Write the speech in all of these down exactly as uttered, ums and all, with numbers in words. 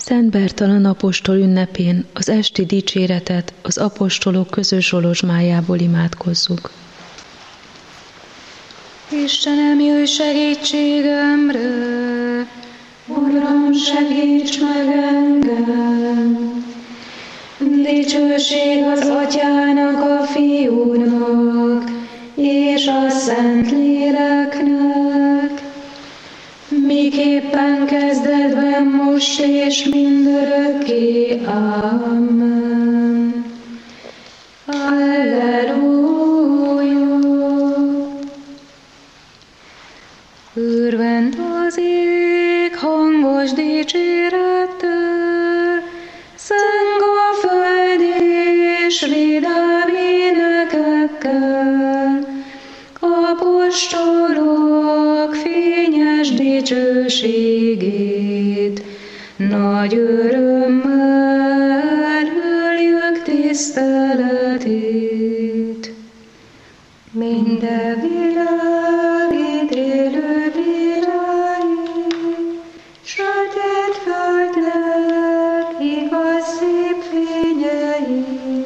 Szent Bertalan apostol ünnepén az esti dicséretet az apostolok közös zsolozsmájából imádkozzuk. Istenem, jöjj segítségemre, Uram, segíts meg engem! Dicsőség az Atyának, a Fiúnak, és a Szentléleknek, miképpen kezdetben, most és mindörökké. Amen. Alleluja! Örvend az ég hangos dicsérettel, zeng a föld és vidám énekekkel, apostolok fényes dicsőségét, nagy örömmel öljük tiszteletét. Minden világ itt élő bírái, sötét földnek igaz szép fényei.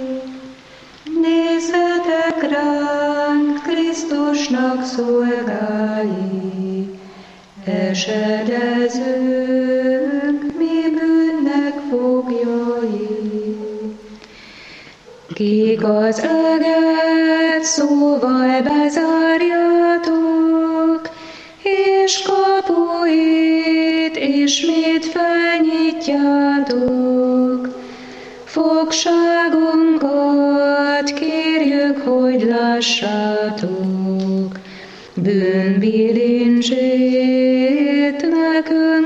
Nézzetek ránk, Krisztusnak szolgái, esedezők, mi bűnnek foglyai. Kik az eget szóval bezárjátok, és kapuit ismét felnyitjátok. Fogságunkat kérjük, hogy lássátok, bűnbilincsét nekünk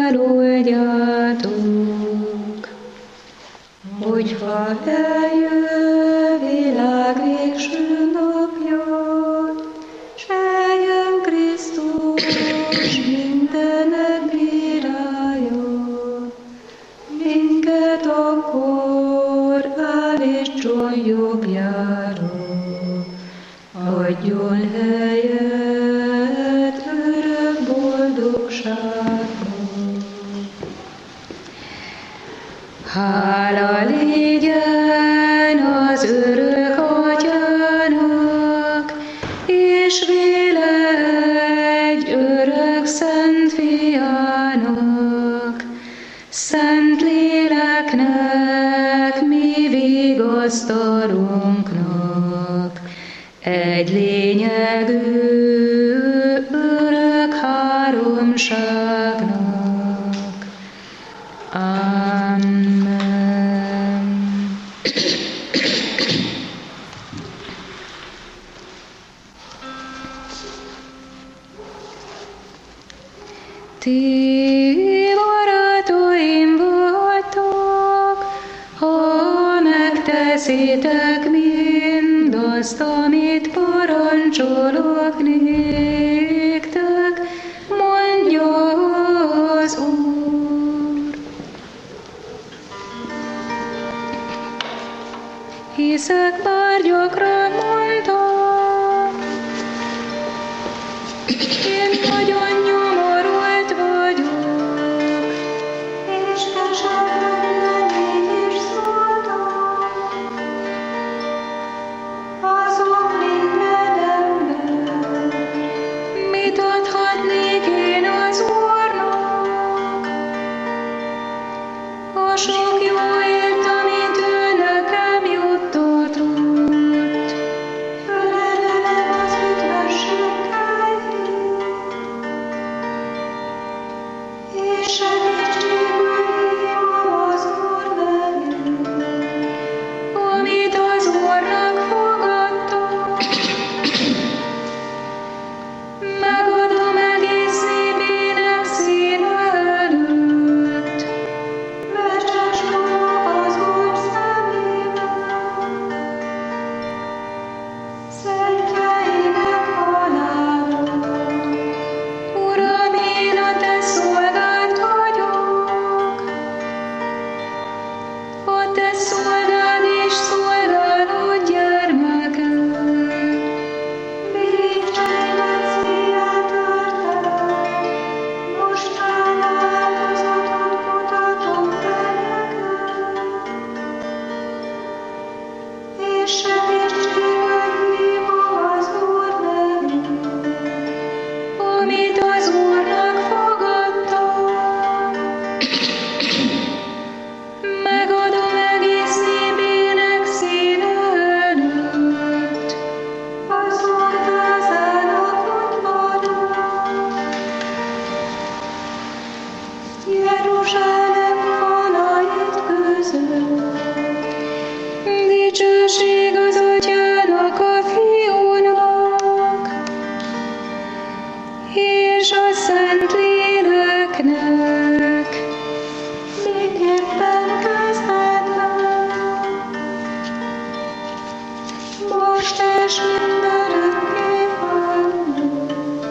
feloldjátok. Hogyha eljön világ végső napja, s eljön Krisztus mindenek bírálja, minket akkor állítson jobbjára, adjon helyet örök boldogságban. Hála legyen az örök Atyának, és véle egy örök Szent Fiának, Szent Léleknek, mi vigasztalunknak, egy lényegű örök háromságnak. Amen. Ti barátaim voltok, ha megteszitek mindazt, amit parancsolok néktek, mondja az Úr. Hiszek, bár gyakran mondtam, én nagyon nyomorult vagyok, és esetben én is szóltam. Azok minden ember, mit adhatnék én az Úrnak? A sok jó ért, amit ő nekem juttatott, felemelem az üdvösségeiért, és segítségül hívom az Úr nevét, amit az Úrnak fogadtam. Megadom egész népének színe előtt, becses dolgok az Úr szemében, szentjeinek halála. Uram, én a te szolgád vagyok, Megadom egész népének színe előtt, azóta az állapot vadon. Jeruzsálem falait között, dicsőség az Atyának, a Fiúnak, és a Szentléleknek, miképpen kezdetben, most és mindörökké hallom.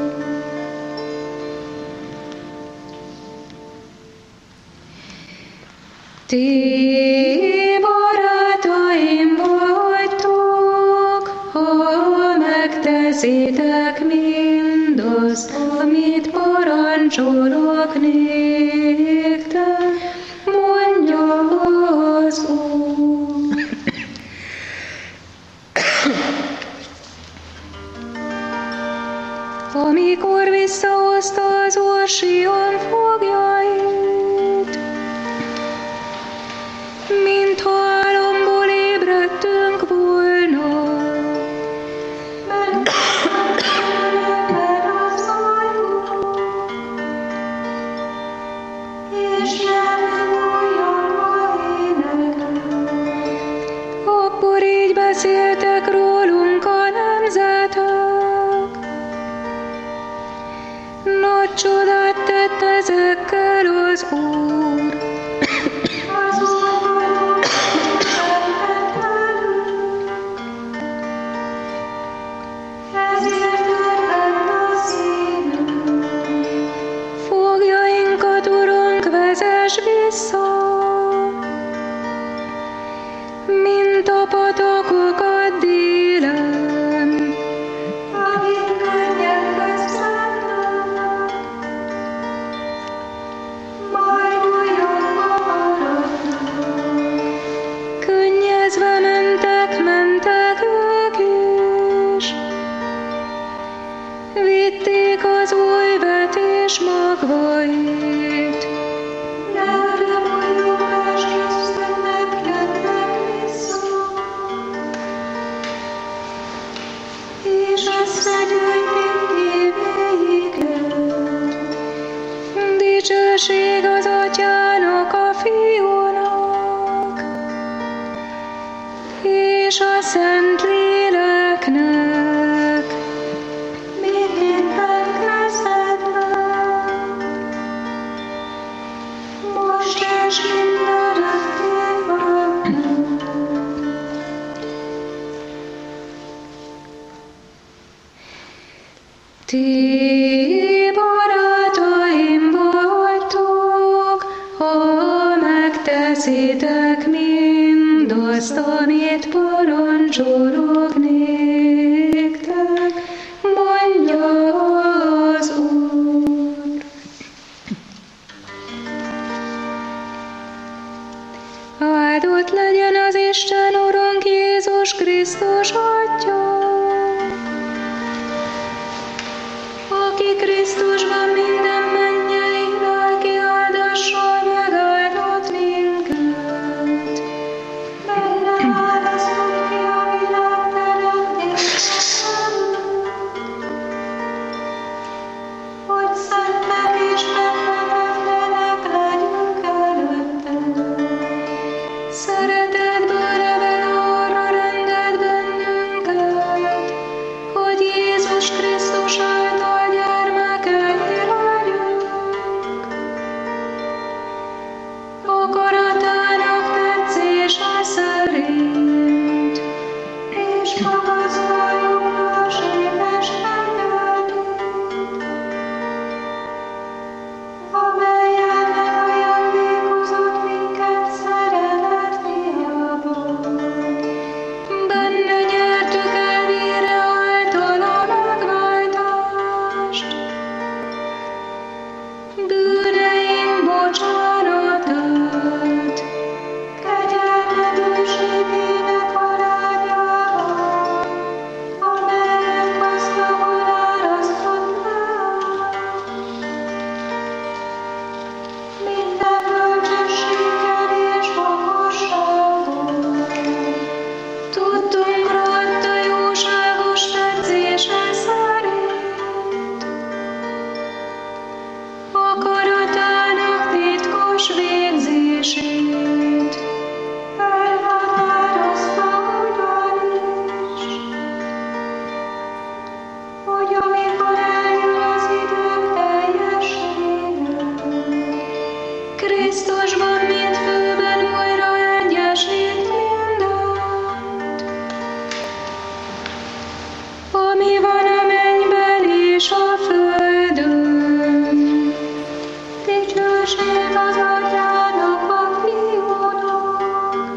Ti barátaim vagytok, ha megteszitek mindazt, amit parancsolok néktek, mondja az Úr. Amikor visszahozta az Úr Sion foglyait, mintha álomból ébredtünk volna, az ajtó, és nem újabba énekel. Akkor így beszéltek rólunk a nemzetek. Nagy csodát tett ezekkel az Úr. Az Úr segített velünk, ezért örvend a szívünk. Foglyainkat, Urunk, vezess vissza, mint a patakokat délen, akik könnyek közbennek, majd újabba maradnak. Könnyezve mentek, mentek ők is, vitték az új vetés magvait. De örömújulás köztenek jöttek vissza, és összegyűjtik évéiket. Dicsőség az Atyának, a Fiúnak, és a Szentléleknek, miképpen kezdetben, most és mindörökké van. Ti barátaim vagytok, ha megteszitek mindazt, amit parancsolok néktek, mondja az Úr. Áldott legyen az Isten Urunk Jézus Krisztus Atya, aki Krisztusban minden mennyei lelki áldással megáldott minket. Benne áldozunk ki a világ teremtése előtt, hogy szentek és fennmaradjanak legyünk előtte. Szeretetből nevel arra rendelt bennünket, hogy Jézus Krisztus által gyermekei legyünk. Akaratának tetszése szerint, és magasztaljuk a séteskedőt, amelyen megajándékozott minket szeretet fiában. Benne nyertük el vére által a megváltást, bűneink bocsánatát, Krisztusban, mint főben újra egyesít mindent. Ami van a mennyben és a földön, dicsőség az Atyának, a Fiúnak,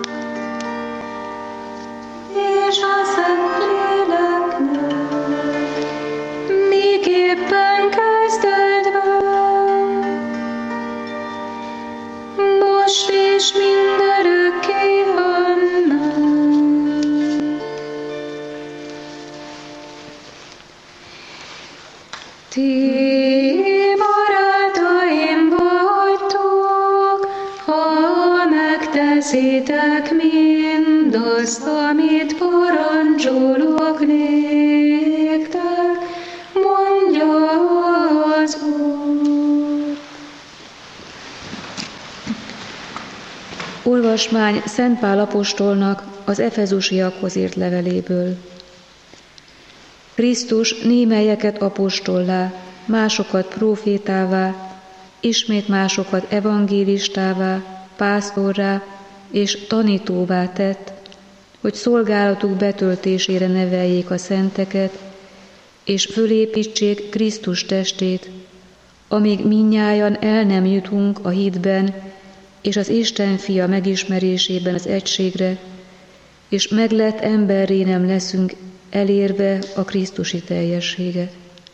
és a Szentléleknek, miképpen kezdődve, most és mindörökké. Amen. Ti barátaim vagytok, ha megteszitek mindazt, amit parancsolok néktek, mondja az Úr. Olvasmány Szent Pál apostolnak az efezusiakhoz írt leveléből. Krisztus némelyeket apostollá, másokat prófétává, ismét másokat evangélistává, pásztorrá és tanítóvá tett, hogy szolgálatuk betöltésére neveljék a szenteket, és fölépítsék Krisztus testét, amíg mindnyájan el nem jutunk a hitben és az Isten fia megismerésében az egységre, és meglett emberré nem leszünk, elérve a krisztusi teljességet.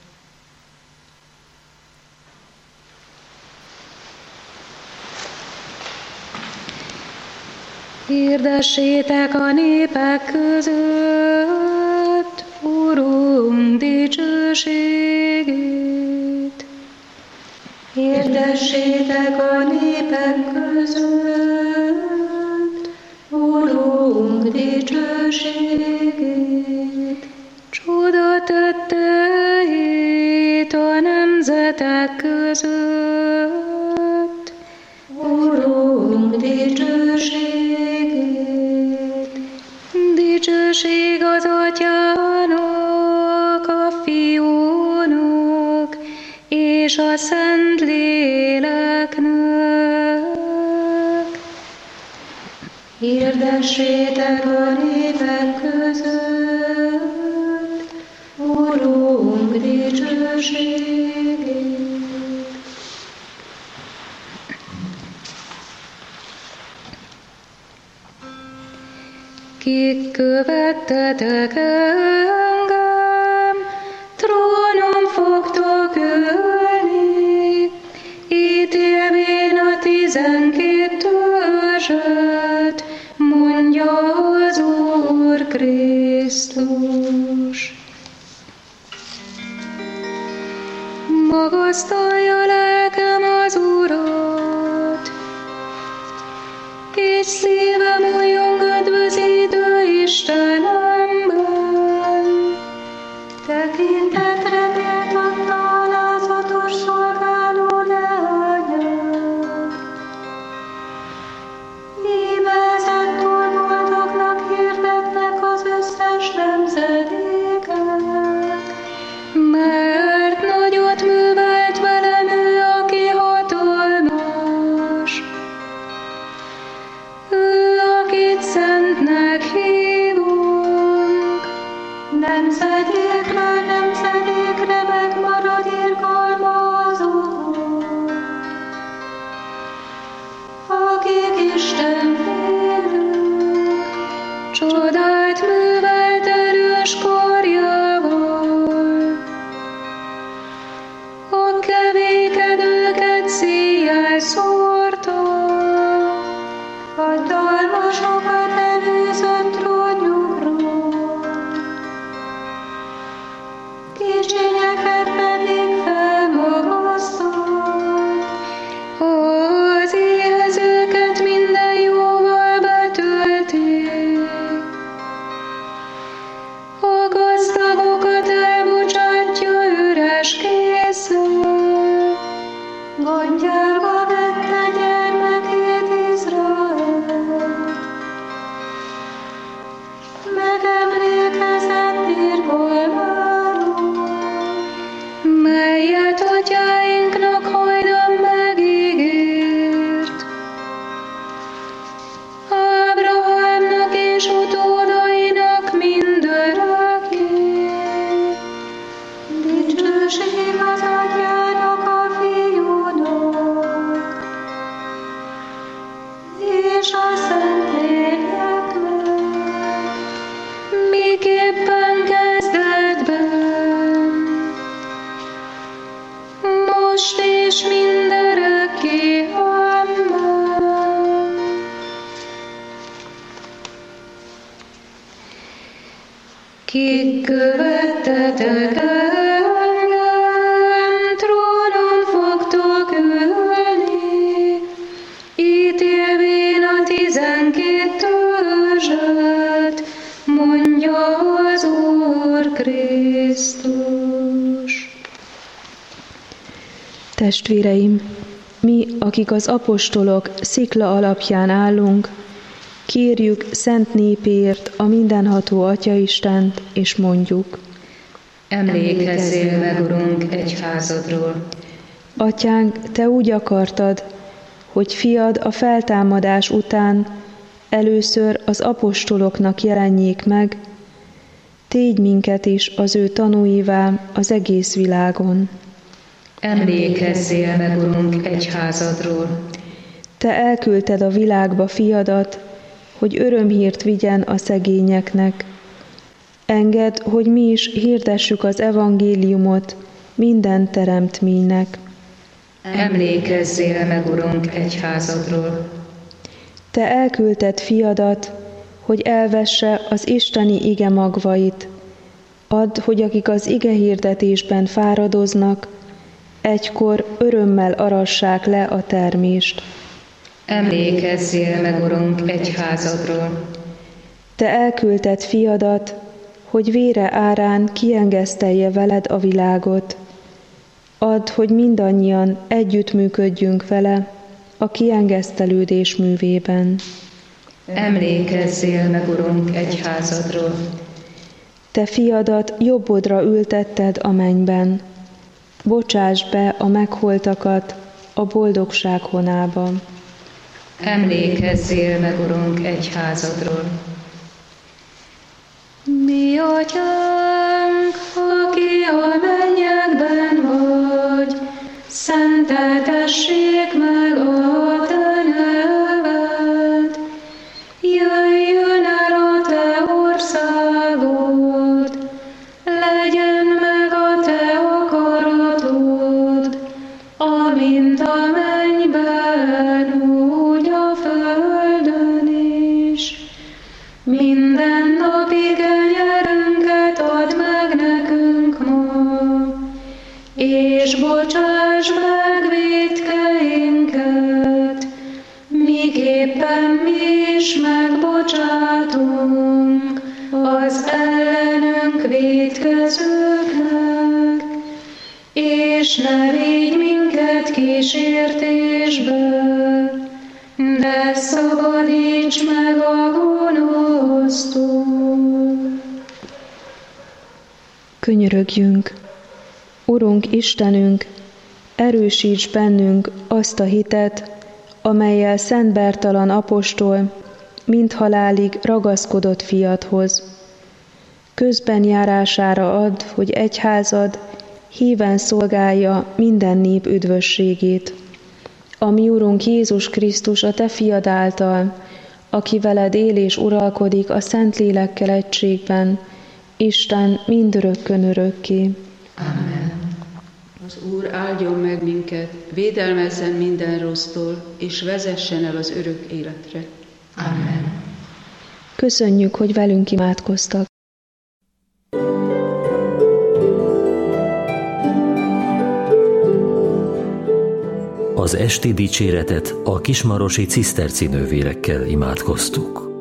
Hirdessétek a népek között Urunk dicsőségét. Hirdessétek a népek között Urunk dicsőségét. Csoda tetteit a nemzetek között Urunk dicsőségét. Dicsőség az Atyának, a Fiúnak és a Szentléleknek. Hirdessétek a népek között Urunk dicsőségét. Kik követtetek engem, trónon fogtok ülni, ítélvén a tizenkét törzset, mondja az Úr Krisztus. Magasztalja lelkem az Urat, és szívem újjong üdvözítő Istenemben. Tekintetre méltatna alázatos szolgáló leányát. Íme ezentúl boldognak hirdetnek az összes nemzedéket, mert nagyot művelt velem ő, aki hatalmas. Ő, akit szentnek hívunk, nemzedékről nemzedékre megmarad irgalmazó. Akik Isten félők, csodát művelt erős karjával. A kevékedőket széjjel szórta, hatalmasokat előzött trónjukról, kicsinyeket pedig felmagasztott, az éhezőket minden jó és a Szentléleknek, miképpen kezdetben, most és mindörökké. Amen. Kik követtetek engem, trónon fogtok ülni, ítélvén a tizenkét törzset, mondja az Úr Krisztus. Testvéreim, mi, akik az apostolok szikla alapján állunk, kérjük szent népért a mindenható Atyaistent, és mondjuk: Emlékezzél meg, Urunk, egyházadról. Atyánk, Te úgy akartad, hogy fiad a feltámadás után először az apostoloknak jelenjék meg, tégy minket is az ő tanúivá az egész világon. Emlékezzél meg, Urunk, egyházadról. Te elküldted a világba fiadat, hogy örömhírt vigyen a szegényeknek. Engedd, hogy mi is hirdessük az evangéliumot minden teremtménynek. Emlékezzél meg, Urunk, egyházadról. Te elküldted fiadat, hogy elvesse az isteni ige magvait. Add, hogy akik az ige hirdetésben fáradoznak, egykor örömmel arassák le a termést. Emlékezzél meg, Urunk, egyházadról. Te elküldted fiadat, hogy vére árán kiengesztelje veled a világot. Add, hogy mindannyian együttműködjünk vele a kiengesztelődés művében. Emlékezzél meg, Urunk, egyházadról. Te fiadat jobbodra ültetted a mennyben. Bocsáss be a megholtakat a boldogság honába. Emlékezzél meg, Urunk, egyházadról. Mi Atyánk, aki a mennyekben vagy, szenteltessék meg a Te neved. Jöjjön el a Te országod, legyen meg a Te akaratod, amint a mennyben, úgy a földön is. Minden napi kenyerünket add meg nekünk ma, és bocsáss meg vétkeinket, miképpen mi is megbocsátunk az ellenünk vétkezőknek, és ne vigy minket kísértésbe, de szabadíts meg a gonosztól. Könyörögjünk! Urunk Istenünk, erősíts bennünk azt a hitet, amellyel Szent Bertalan apostol mind halálig ragaszkodott fiadhoz. Közben járására add, hogy egyházad híven szolgálja minden nép üdvösségét. A mi Urunk Jézus Krisztus a Te fiad által, aki veled él és uralkodik a Szentlélekkel egységben, Isten mindörökkön örökké. Amen. Az Úr áldjon meg minket, védelmezzen minden rossztól, és vezessen el az örök életre. Amen. Köszönjük, hogy velünk imádkoztak. Az esti dicséretet a kismarosi ciszterci nővérekkel imádkoztuk.